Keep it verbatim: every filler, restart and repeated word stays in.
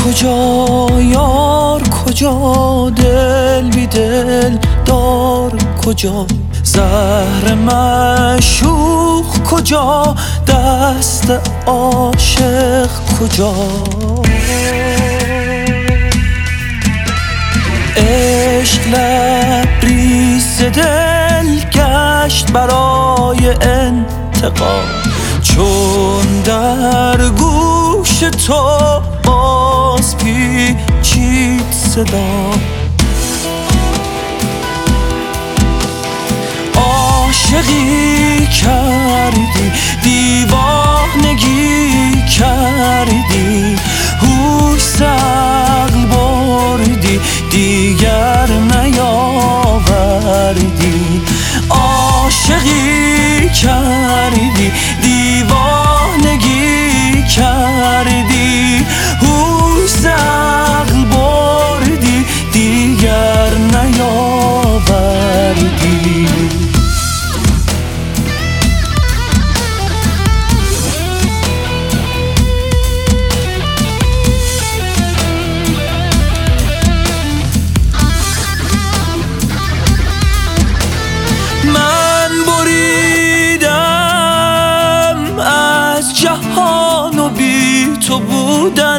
کجا یار کجا، دل بی دل دار کجا، زهر معشوق کجا، دست عاشق کجا. عشق لبریز دل گشت برای انتقام، چون در گوش تو باز پیچید صدا. عاشقی کردی دیوانگی کردی، هوش عقل بردی دیگر نیاوردی. عاشقی کردی دیوانگی کردی، هوش عقل بردی دیگر نیاوردی. من بریدم از جهان و بی تو بودن،